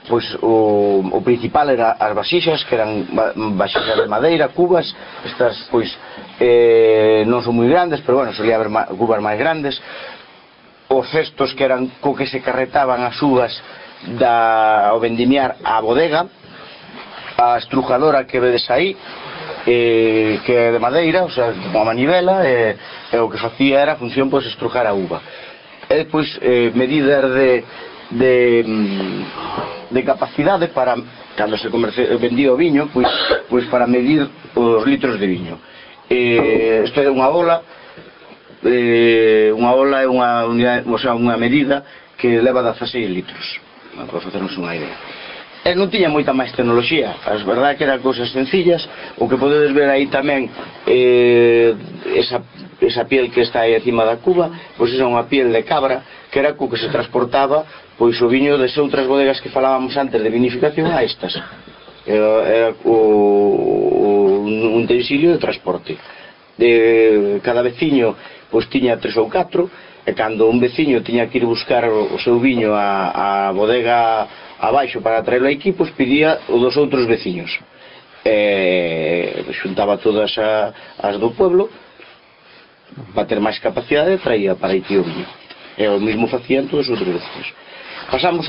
pois o principal era as vasixas, que eran vasixas de madeira, cubas. Estas pois non son moi grandes, pero bueno, solía haber cubas máis grandes. Os cestos, que eran co que se carretaban as uvas ao vendimiar á bodega. A estrujadora que vedes aí, que é de madeira, o sea, unha manivela, e o que facía era a función, pois, estrujar a uva. E depois medidas de capacidade para, cando se vendía o viño, pois para medir os litros de viño. Isto é unha ola. Unha ola é unha unidade, o sea, unha medida que leva 16 litros, para facernos unha idea. Non tiña moita máis tecnoloxía, a verdade que eran cousas sencillas. O que podedes ver aí tamén, esa piel que está aí encima da cuba, pois é unha piel de cabra, que era co que se transportaba pois o viño das outras bodegas que falábamos antes de vinificación a estas. Era un utensilio de transporte. Cada veciño pois tiña 3 ou 4, e cando un veciño tiña que ir buscar o seu viño á bodega abaixo para traerlo aquí, pois pedía o dos outros veciños, xuntaba todas as do pueblo para ter máis capacidade, traía para aquí o viño, e o mismo facían todos os outros veciños. Pasamos